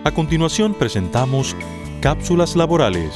A continuación presentamos Cápsulas Laborales.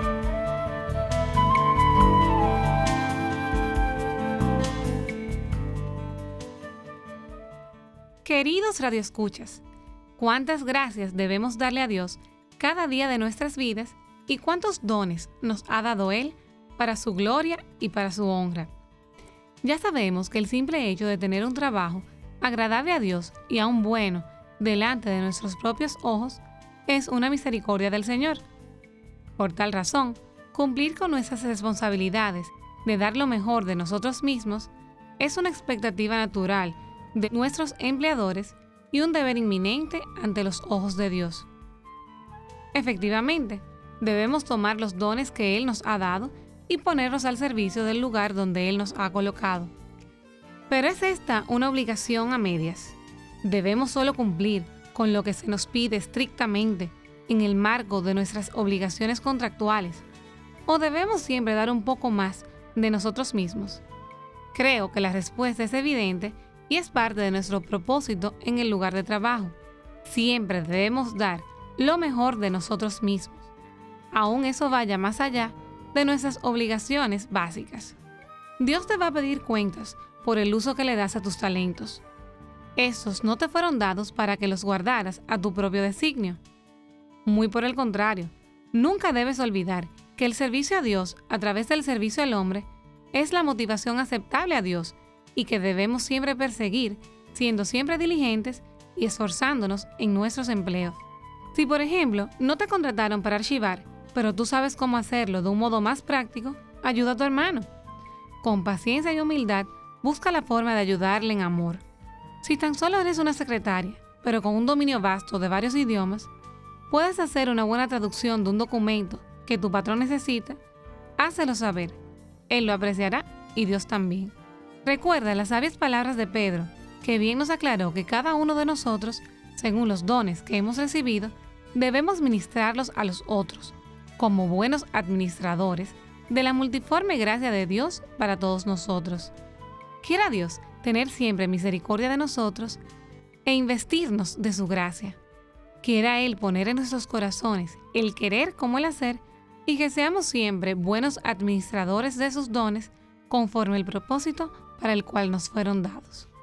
Queridos radioescuchas, cuántas gracias debemos darle a Dios cada día de nuestras vidas y cuántos dones nos ha dado Él para su gloria y para su honra. Ya sabemos que el simple hecho de tener un trabajo agradable a Dios y aún bueno delante de nuestros propios ojos es una misericordia del Señor. Por tal razón, cumplir con nuestras responsabilidades de dar lo mejor de nosotros mismos es una expectativa natural de nuestros empleadores y un deber inminente ante los ojos de Dios. Efectivamente, debemos tomar los dones que Él nos ha dado y ponerlos al servicio del lugar donde Él nos ha colocado. Pero ¿es esta una obligación a medias? ¿Debemos solo cumplir con lo que se nos pide estrictamente en el marco de nuestras obligaciones contractuales? ¿O debemos siempre dar un poco más de nosotros mismos? Creo que la respuesta es evidente y es parte de nuestro propósito en el lugar de trabajo. Siempre debemos dar lo mejor de nosotros mismos, aun eso vaya más allá de nuestras obligaciones básicas. Dios te va a pedir cuentas por el uso que le das a tus talentos. Estos no te fueron dados para que los guardaras a tu propio designio. Muy por el contrario, nunca debes olvidar que el servicio a Dios a través del servicio al hombre es la motivación aceptable a Dios y que debemos siempre perseguir, siendo siempre diligentes y esforzándonos en nuestros empleos. Si, por ejemplo, no te contrataron para archivar, pero tú sabes cómo hacerlo de un modo más práctico, ayuda a tu hermano. Con paciencia y humildad, busca la forma de ayudarle en amor. Si tan solo eres una secretaria, pero con un dominio vasto de varios idiomas, puedes hacer una buena traducción de un documento que tu patrón necesita, hácelo saber. Él lo apreciará y Dios también. Recuerda las sabias palabras de Pedro, que bien nos aclaró que cada uno de nosotros, según los dones que hemos recibido, debemos ministrarlos a los otros, como buenos administradores de la multiforme gracia de Dios para todos nosotros. Quiera Dios tener siempre misericordia de nosotros e investirnos de su gracia. Quiera Él poner en nuestros corazones el querer como el hacer y que seamos siempre buenos administradores de sus dones conforme el propósito para el cual nos fueron dados.